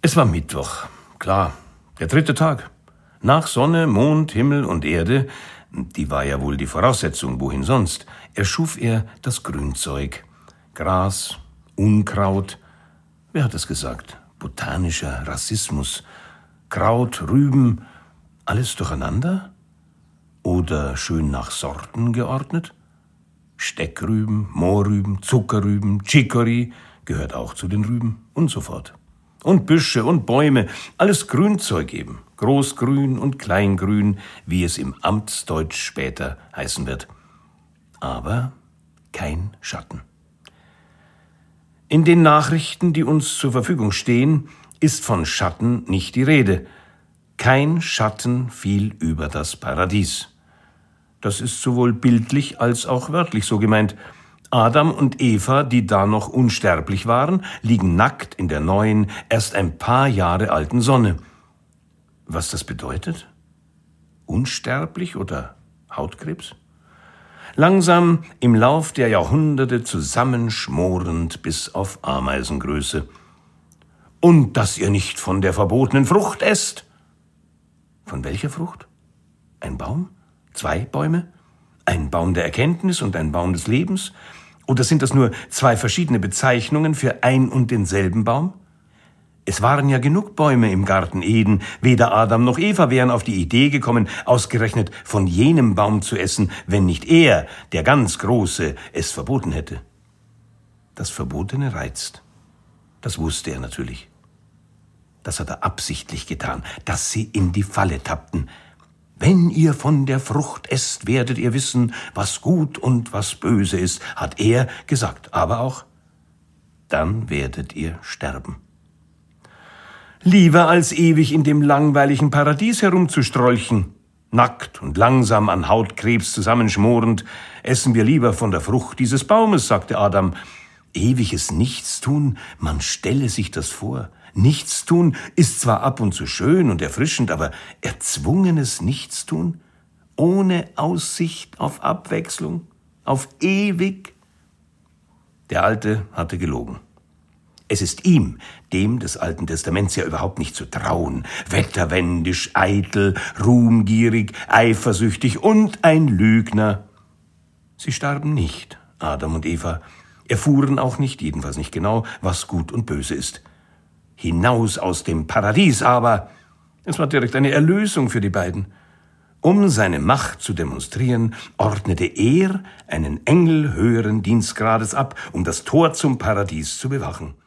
Es war Mittwoch, klar, der 3. Tag. Nach Sonne, Mond, Himmel und Erde, die war ja wohl die Voraussetzung, wohin sonst, erschuf er das Grünzeug. Gras, Unkraut, wer hat es gesagt? Botanischer Rassismus. Kraut, Rüben, alles durcheinander? Oder schön nach Sorten geordnet? Steckrüben, Mohrrüben, Zuckerrüben, Chicorée gehört auch zu den Rüben und so fort. Und Büsche und Bäume, alles Grünzeug eben, Großgrün und Kleingrün, wie es im Amtsdeutsch später heißen wird. Aber kein Schatten. In den Nachrichten, die uns zur Verfügung stehen, ist von Schatten nicht die Rede. Kein Schatten fiel über das Paradies. Das ist sowohl bildlich als auch wörtlich so gemeint. Adam und Eva, die da noch unsterblich waren, liegen nackt in der neuen, erst ein paar Jahre alten Sonne. Was das bedeutet? Unsterblich oder Hautkrebs? Langsam im Lauf der Jahrhunderte zusammenschmorend bis auf Ameisengröße. Und dass ihr nicht von der verbotenen Frucht esst. Von welcher Frucht? Ein Baum? 2 Bäume? Ein Baum der Erkenntnis und ein Baum des Lebens? Oder sind das nur 2 verschiedene Bezeichnungen für ein und denselben Baum? Es waren ja genug Bäume im Garten Eden, weder Adam noch Eva wären auf die Idee gekommen, ausgerechnet von jenem Baum zu essen, wenn nicht er, der ganz Große, es verboten hätte. Das Verbotene reizt. Das wusste er natürlich. Das hat er absichtlich getan, dass sie in die Falle tappten. Wenn ihr von der Frucht esst, werdet ihr wissen, was gut und was böse ist, hat er gesagt, aber auch, dann werdet ihr sterben. Lieber als ewig in dem langweiligen Paradies herumzustrolchen, nackt und langsam an Hautkrebs zusammenschmorend, essen wir lieber von der Frucht dieses Baumes, sagte Adam. Ewiges Nichtstun, man stelle sich das vor. Nichtstun ist zwar ab und zu schön und erfrischend, aber erzwungenes Nichtstun, ohne Aussicht auf Abwechslung, auf ewig. Der Alte hatte gelogen. Es ist ihm, dem des Alten Testaments, ja überhaupt nicht zu trauen, wetterwendisch, eitel, ruhmgierig, eifersüchtig und ein Lügner. Sie starben nicht, Adam und Eva, erfuhren auch nicht, jedenfalls nicht genau, was gut und böse ist. Hinaus aus dem Paradies aber, es war direkt eine Erlösung für die beiden. Um seine Macht zu demonstrieren, ordnete er einen Engel höheren Dienstgrades ab, um das Tor zum Paradies zu bewachen.